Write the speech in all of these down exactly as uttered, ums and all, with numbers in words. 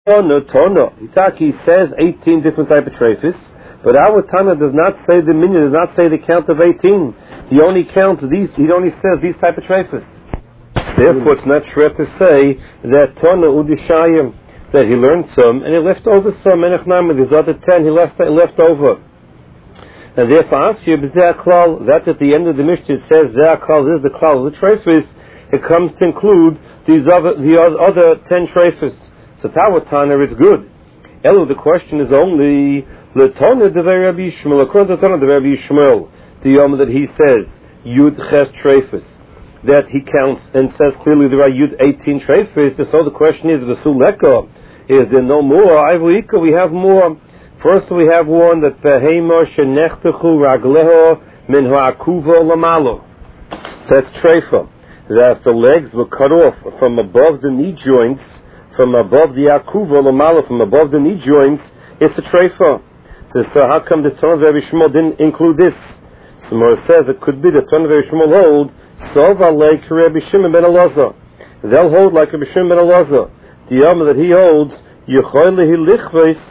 Tana, Tana. Itaki says eighteen different type of treifis, but our Tana does not say the minyan, does not say the count of eighteen. He only counts these, he only says these type of treifis. Therefore, it's not sure to say that Tana Udishayim, that he learned some, and he left over some, and these other ten he left, left over. And therefore, Asya, that at the end of the Mishnah it says, Ze'aklal, this is the klal of the treifis, it comes to include these other, the other ten treifis. So Tawatana, it's good. Elo, the question is only, L'tona devei Rabbi Yishmael, according to Tana devei Rabbi Yishmael, the Yom that he says, Yud Ches treifis, that he counts and says clearly there are Yud eighteen treifis, so the question is, V'su leka, is there no more? Ivuika, we have more. First we have one that Behema shenechtechu ragleho min ha'akuva lamalo. That's treifa. That the legs were cut off from above the knee joints, from above the akuva lamalo, from above the knee joints. It's a treifa. So, so how come the Ton of Rabbi Shmuel didn't include this? So Mora says it could be the Ton of Rabbi Shmuel hold Sova like Rabbi Shimon ben Elazar. They'll hold like Rabbi Shimon ben Elazar. The Yom that he holds Yechoy lehi lichveis.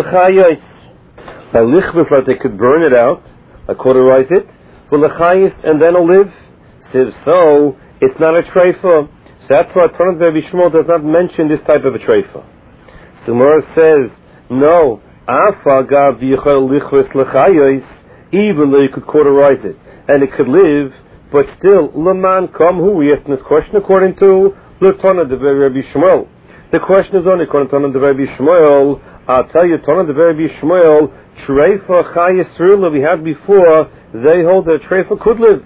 By lichvus, like they could burn it out, like cauterize it, v'lechayis, and then it'll live. So, so it's not a treifa. So that's why Tanat Rabbi Shmuel does not mention this type of a treifa. So Gemara says, no, afa gav v'yichol lichvus lechayis, even though you could cauterize it, and it could live, but still, leman kam hu, we asked this question according to Tanat Rabbi Shmuel. The question is only according to Tanat Rabbi Shmuel. I'll tell you, Tana the Rabbi Shmuel, Treifa Chayis Rula, we had before, they hold that Treifa could live.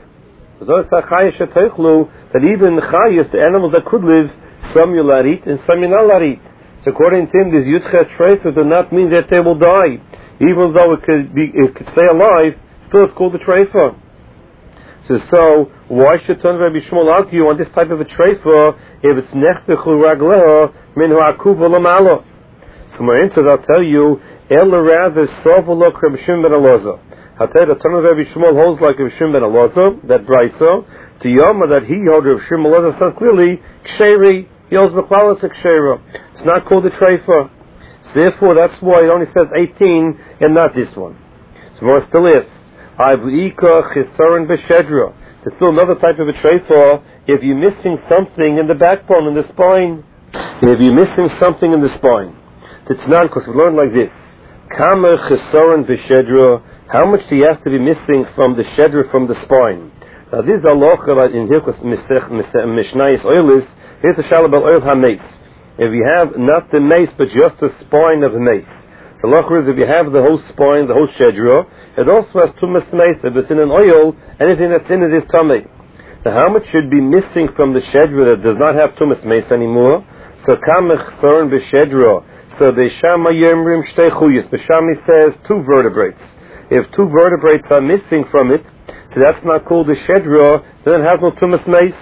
That even the Chayis, the animals that could live, some you'll not eat and some you'll not eat. So according to him, this Yudchet Treifa does not mean that they will die. Even though it could be, it could stay alive, still it's called a Treifa. So, so why should Tana Rabbi Shmuel argue on this type of a Treifa if it's Nechtechu Ragleha Min Ha'akuva Lamalo? So my answer, I'll tell you, Ela rather Sovalok Rabbi Shimon ben Elazar. I'll tell you, the Tanat Rabbi Shmuel holds like Rabbi Shimon ben Elazar, that Brisa. To Yoma that he holds Rabbi Shimon ben Elazar says clearly, Ksheri, he holds the Klalas Kshera. It's not called a Treifa. So therefore, that's why it only says eighteen and not this one. So more still is, Ivuika Chisaron B'Shedra. There's still another type of a Treifa if you're missing something in the backbone, in the spine. If you're missing something in the spine. It's not, because we learned like this. Kamer chesaron b'shedra. How much do you have to be missing from the shedra, from the spine? Now this is a locha in Hilkos Mishnayis Oilis. Here's a shalom about oil ha-mace. If you have not the mace, but just the spine of the mace. So locha is if you have the whole spine, the whole shedra, it also has tumas mace. If it's in an oil, anything that's in it is tummy. Now how much should be missing from the shedra that does not have tumas mace anymore? So kamer chesaron b'shedra. So the Shama Yemrim Shtei Chuyas. The Shami says two vertebrates. If two vertebrates are missing from it, so that's not called a Shedra, then it has no Tumas Mace.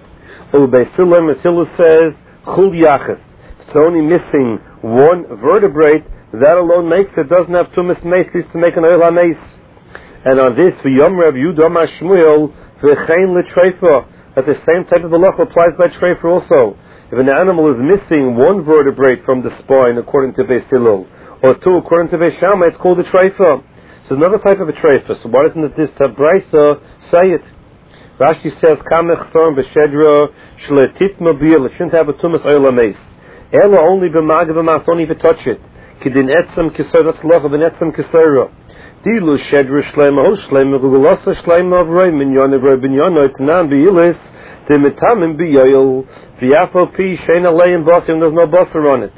Ubei Mesila says Chul Yachas. It's only missing one vertebrate, that alone makes it, doesn't have Tumas Mace, least to make an Oil HaMace. And on this, V'yom Rav Yudam HaShmuel, V'chein L'Treifa, that the same type of halach applies by Treifa also. If an animal is missing one vertebrate from the spine, according to Beis Hillel, or two according to Beis Shammai, it's called a treifa. So another type of a treifa. So why doesn't this Tabraisa say it? Rashi says, Kamech Sorim B'Shedra Shletit Mobil. It shouldn't have a tumas oil ames. Ela only b'mag b'mas, don't even touch it. Kidin etzem kisera, that's locha ben etzem kisera. Dilu Shedra Shlema Ho Shlema Gugulasa Shlema Avrei Minyon Avrei Binyon Oitnan B'iyilis Dimitamim B'Yoyel. V'yafo pi sheina leim basim, there's no basar on it.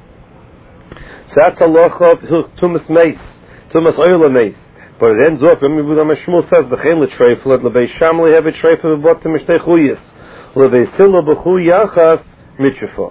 So that's a locha of tumas mace, tumas oil mace. But it ends off, Rabbi Shmuel says, B'chein l'treifel, let l'bei shamli have a treifel v'botzim mishtei chuyas. L'bei silo b'chu yachas mitzvah.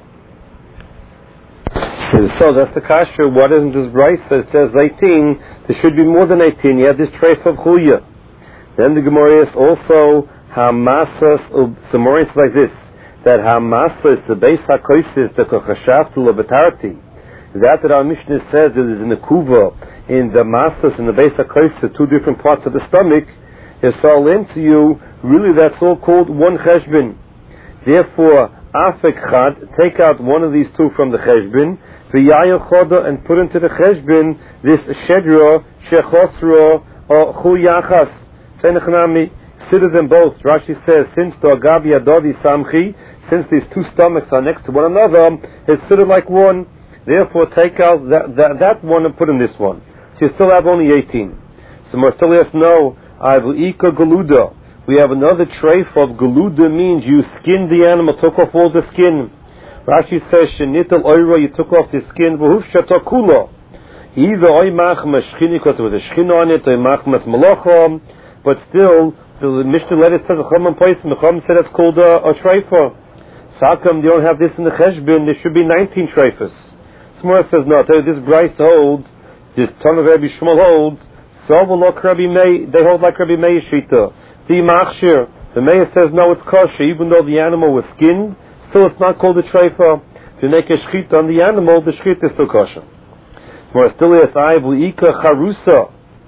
So that's the kasha. What isn't this brisa? It says eighteen. There should be more than eighteen. You have this treif of chuya. Then the Gemara is also hamasas. Some more like this. That hamasas the base hakoisis the kochashavtu lebetarti. That that our Mishnah says that is in the kuva, in the masas, in the base hakoisis, two different parts of the stomach. Is all into you. Really, that's all called one cheshbin. Therefore, afek chad, take out one of these two from the cheshbin. v'yayel choda, and put into the cheshbon this shedra shechosro or chu yachas. Senechnami, consider them both. Rashi says, since the agabi adodi samchi, since these two stomachs are next to one another, it's sort of like one. Therefore, take out that, that, that one and put in this one. So you still have only eighteen. So Marcellus, no, I have ika galuda. We have another trait of galuda, means you skinned the animal, took off all the skin. Rashi says, shenital oira, you took off the skin, v'hufsha takula. Either oimach mashchini, because there was a shchin on it, oimach mas malacham, but still, the Mishnah letter says, a chum and place, and the chum said it's called a, a treifa. So how come you don't have this in the cheshbon? There should be nineteen treifas. Smora says, no, this Bryce holds, this ton of Rabbi Shmuel holds, so will look Rabbi Meir, they hold like Rabbi Meir Shita. The Machshir, the Meir says, no, it's kosher, even though the animal was skinned, still it's not called a treifa. If you make a shchita on the animal, the shchita is still kosher. Smora still is, I will ika charusa.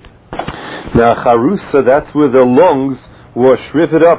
Now charusa, that's where the lungs were shriveled up.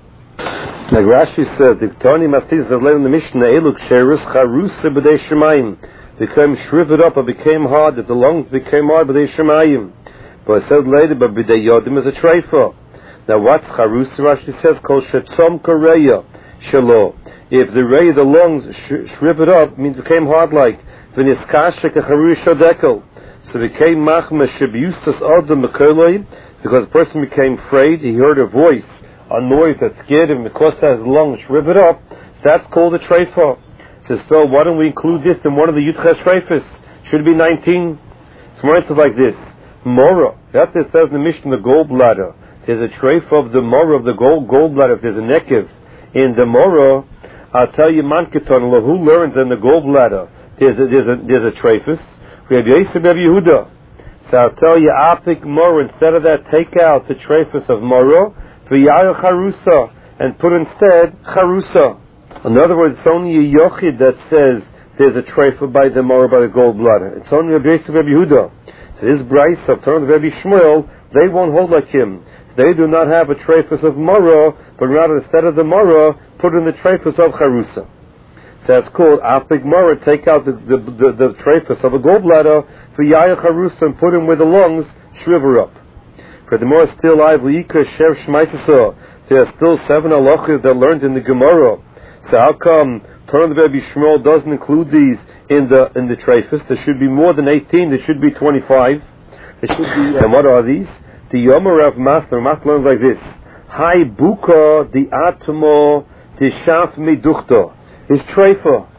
Like Rashi says, the Tani Mastis that led in the Mishnah, Eluk Sherus Charusa B'dei Shemayim, became shriveled up or became hard, that the lungs became hard B'dei Shemayim. But it said later, but B'dei Yodim is a treifa. Now what's Charusa? Rashi says, Kol Shetzom Koreya Shalo. If the ray of the lungs sh- shriveled up, means became hard like, V'niskashek a Charusha Dekel. So it became Machma Shebusas Adam Mekoloi, because the person became afraid, he heard a voice, a noise that scared him because his lungs shriveled up. So that's called a treifa. So, so why don't we include this in one of the Yudches treifas? Should be nineteen. So more answers like this. Mora. That it says in the Mishnah, the gallbladder. There's a treifa of the mora of the gold gallbladder. If there's a nekev in the mora, I'll tell you manketon who learns in the gallbladder. There's a there's a there's a treifas. We have Yosef Rabbi Yehuda. So I'll tell you apik mora. Instead of that, take out the treifas of mora. V'yayel charusa, and put instead charusa. In other words, it's only a yochid that says there's a treifa by the mora by the gallbladder. It's only a base of Rabbi Yehuda. So this Bryce of Torah of Rabbi Shmuel, they won't hold like him. So they do not have a treifas of mora, but rather instead of the mora, put in the treifas of charusa. So that's called apik mora. Take out the the the, the treifas of a gallbladder v'yayel charusa and put in where the lungs shrivel up. Furthermore, still I v'yikra shev shmaisasa. There are still seven halachas that learned in the Gemara. So how come Torah of Rabbi Shmuel doesn't include these in the in the treifas? There should be more than eighteen. There should be twenty-five. There should be. And what are these? The Yomer Rav Master. Master learns like this: Hai buka the atmo the shaf meduchta. His treifa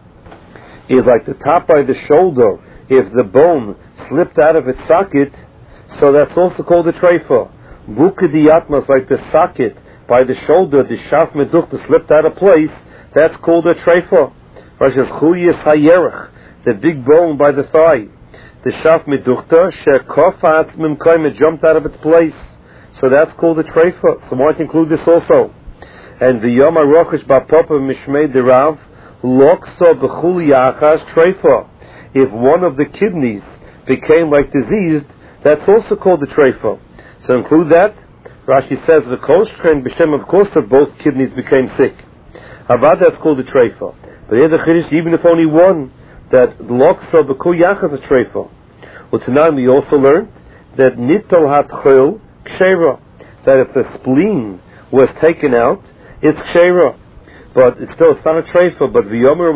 is like the top by the shoulder. If the bone slipped out of its socket, so that's also called a treifa. Buka the atmo is like the socket by the shoulder. The shaf meduchta slipped out of place. That's called a treifa. Rashi says chuyas hayerach, the big bone by the thigh. The shaf meduchta shekofat mimkoim, it jumped out of its place. So that's called a treifa. So one can include this also. And the yom harochish ba'papa mishmei derav lokso b'chuli achas treifa. If one of the kidneys became like diseased, that's also called a treifa. So include that. Rashi says the koshkren b'shem, of course, that both kidneys became sick. Avad, that's called a treifa. But here's the chiddush, even if only one, that loksa b'kul yachas is a treifa. Well, tonight we also learned that nitol hatchil kshera, that if the spleen was taken out, it's kshera. But it's still, it's not a treifa, but v'yomer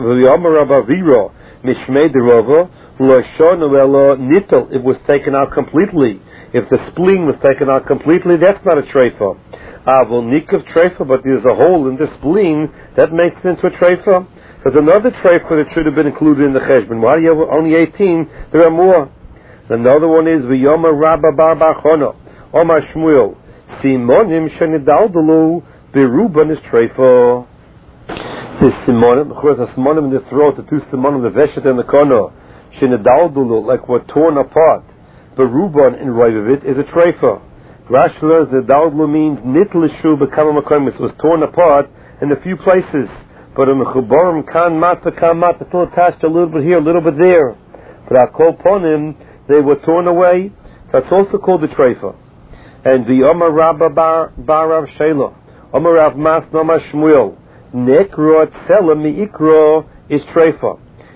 rabavira mishmei derova l'shonu elo nitol, it was taken out completely. If the spleen was taken out completely, that's not a treifa. Avol nikav treifa, but there's a hole in the spleen that makes it into a treifa. There's another treifa that should have been included in the cheshbon. Why do you have only eighteen? There are more. Another one is v'yomer rabba bar barchono omar shmuel simonim shenidaldalu beruban is treifa. The simonim, of course, the simonim in the throat, the two simonim, the veshet and the kono, shenidaldalu, like were torn apart. Beruban in right of it is a treifa. Rashi learns that Daudlu means nitlishu b'kama makomis, was torn apart in a few places. But a mechubarim kan mat v'kan mat, it's still attached a little bit here, a little bit there. But I call upon him, they were torn away. That's also called the treifa. And the Omar Rabba Bar Rav Shela, Omar Rav Mas Nomar Shmuel, Nekro Tzela Miikro is treifa.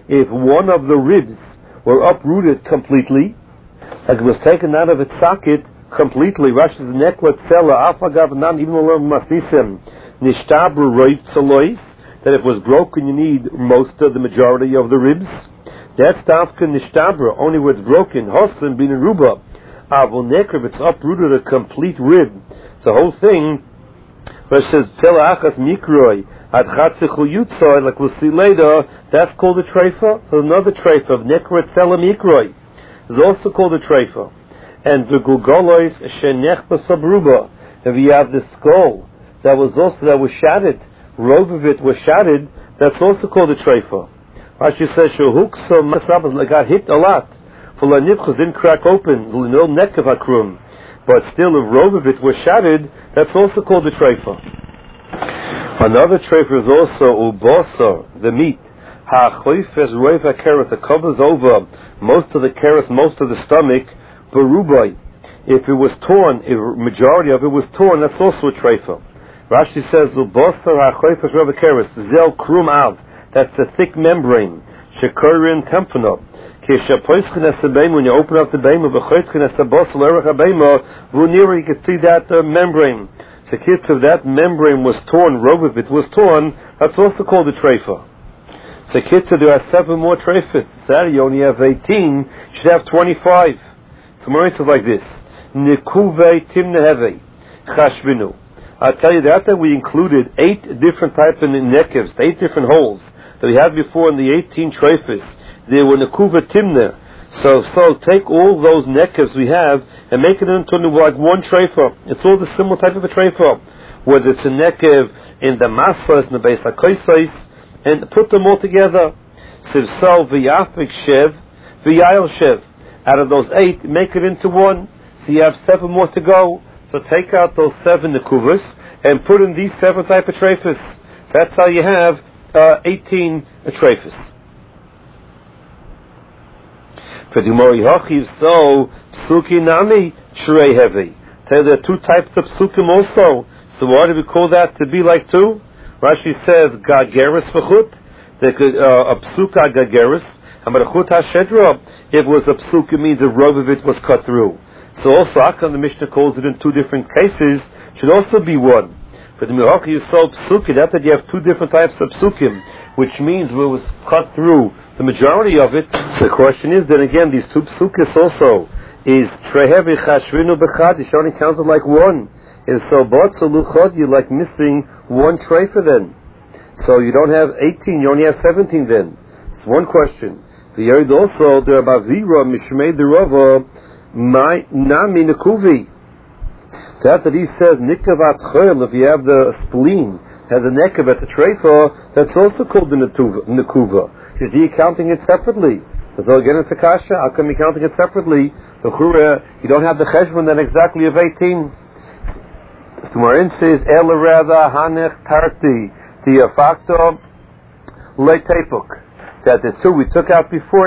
if one of the ribs were uprooted completely, like it was taken out of its socket completely, Rashi's nekla tzela afagav nan even though masnisim nishtabru roiv tzalois, that if it was broken you need most of the majority of the ribs. That's dafka nishtabra, only where it's broken. Hoslin bin ruba. Avul nekra, if it's uprooted a complete rib, the whole thing, where it says tela achas mikroi ad chatzichu yutzoi, like we'll see later, that's called a treifa. So another treifa of nekra tzela mikroi is also called a treifa. And the gugolois shenech basabruba, if you have the skull that was also that was shattered, robe of it was shattered, that's also called a treifa. Rashi says shehuksa masabas, like got hit a lot. For la nivchus didn't crack open, no neck of akrum, but still if robe of it was shattered, that's also called a treifa. Another treifa is also ubasa, the meat. Ha choifes roiv hakeres, it covers over most of the keres, most of the stomach. Berubai, if it was torn, if majority of it was torn, that's also a treifa. Rashi says ubasa ha choifes roiv hakeres, zel krum av, that's the thick membrane. Shekorin tempano. When you open up the beima, you can see that uh, membrane. The kids of that membrane was torn, robe of it was torn, that's also called a treifa. So kids, there are seven more treifas. Saturday you only have eighteen, you should have twenty-five. So more is like this. Nikuve timneheve chashvinu. I'll tell you that, that we included eight different types of nekevs, eight different holes that we had before in the eighteen treifas. They were nekuva timner. So, so take all those nekevs we have and make it into like one treifa. It's all the similar type of a treifa. Whether it's a nekev in the masas, in the beis hakoisais, and put them all together. Sivsal v'yafik shev v'yayel shev. Out of those eight, make it into one. So you have seven more to go. So take out those seven nekuvas and put in these seven type of treifas. That's how you have uh, eighteen treifas. So psuki nami shrei heavy. Tell you there are two types of psukim also. So why do we call that to be like two? Rashi says gageris v'chut. The uh, a psuka gageris. Hamarachut hashedra. If it was a psuka, it means the robe of it was cut through. So also Akan the Mishnah calls it in two different cases. Should also be one. But the Mirachi is so psuki that you have two different types of psukim, which means it was cut through the majority of it. The question is then again, these two psukis also is trehevi chashvinu bechad. It only counts it like one. And so botzu luchod, you're like missing one treifa then. So you don't have eighteen, you only have seventeen then. It's one question. The Yerid also there about vira mishmei derova my nami nekuvi. That that he says nikavat chol, if you have the spleen has a nekav at the treifa, that's also called the nekuva. Is he counting it separately? So again, it's a kasha. How come he counting it separately? The chura, you don't have the cheshbon then exactly of eighteen. So Marin says, El rava hanech tarti the facto le tepuk. That the two we took out before.